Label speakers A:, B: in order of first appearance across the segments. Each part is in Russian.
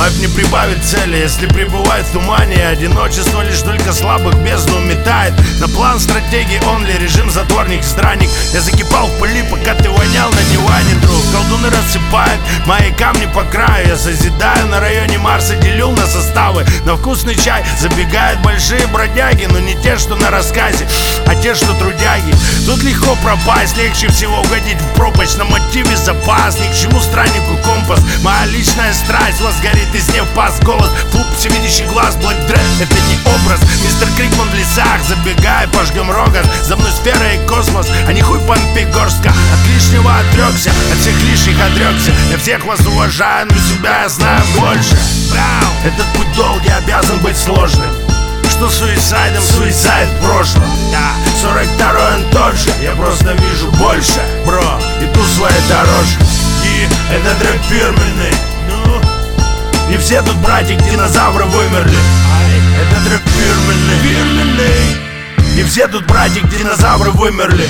A: Лайф не прибавит цели, если пребывает в тумане. Одиночество лишь только слабых бездну метает. На план стратегии only, режим затворник, здравник. Я закипал в пыли, пока ты вонял на диване, друг. Колдуны рассыпают мои камни по краю. Я созидаю на районе Марса, делю на составы. На вкусный чай забегают большие бродяги, но не те, что на рассказе, а те, что трудяги. Тут легко пропасть, легче всего угодить в пропасть. На мотиве запас, ни к чему страннику компас. Моя личная страсть, вас горит из нее пас. Голос, флуп, всевидящий глаз, Black Dread, это не образ. Мистер Крикман в лесах, забегай, пожгем рогат. За мной сфера и космос, а не хуй помпи горстка. От лишнего отрекся, от всех лишних отрекся. Я всех вас уважаю, но себя я знаю больше. Этот путь долгий, обязан быть сложным. Что суицидом, суицид в прошлом. 42-й он тот же, я просто вижу больше. Бро, иду своей дорожкой. И это трэп фирменный. И все тут братик-динозавры вымерли. Это трэп фирменный. И все тут братик-динозавры вымерли.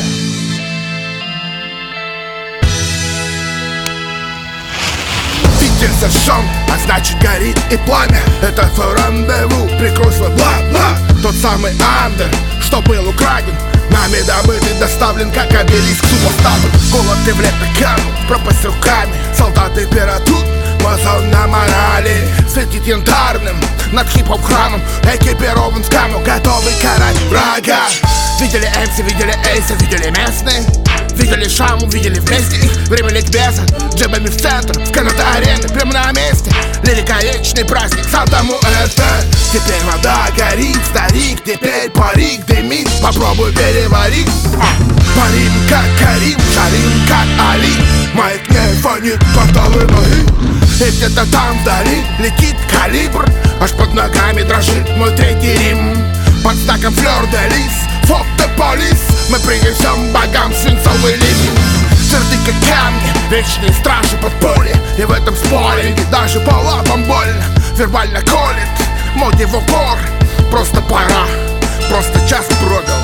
B: Питер зажжен, а значит горит и пламя. Это твой рандеву, прикрой свой бла-бла. Тот самый андер, что был украден, нами добытый, доставлен, как обелиск супостату. Голод ты в лето канул, пропасть руками. Солдаты пиратут, мазон на морали. Светит янтарным над хип-хоп-храмом. Экипирован в каму, готовый карать врага. Видели МС, видели Эйса, видели местные. Видели Шаму, видели вместе их. Время ликбеза, джебами в центр, в Канада-арены, прямо на месте. Лирика вечный праздник, сам тому это. Теперь вода горит, старик, теперь парик дымит. Попробуй переварить. Парим как Карим, шарим как Али. Маятник фонит портовые бои. И где-то там вдали летит калибр. Аж под ногами дрожит мой третий Рим. Под знаком флёр-де-лис, fuck the police. Мы принесем богам свинцовый лимит. Тверды как камни, вечные стражи под поле. И в этом споре даже по лапам больно. Вербально колет, моде в упор. Просто пора, просто час пробил.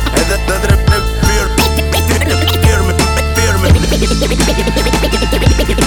A: Это